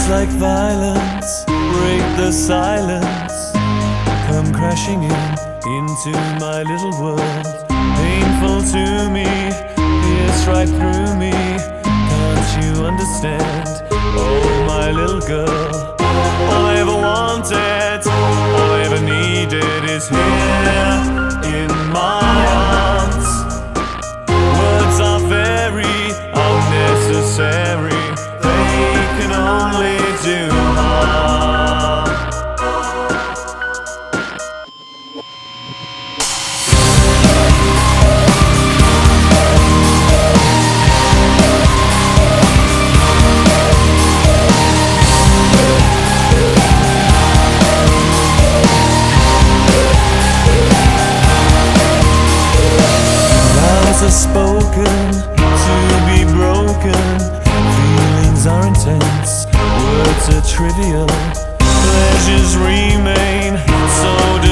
like violence break the silence, come crashing into my little world. Painful to me, pierce right through me. Can't you understand? Oh, my little girl. All I ever wanted, all I ever needed is here in my arms. Words are very unnecessary, they can only do harm. Vows are spoken to be broken, feelings are intense, words are trivial, pleasures remain so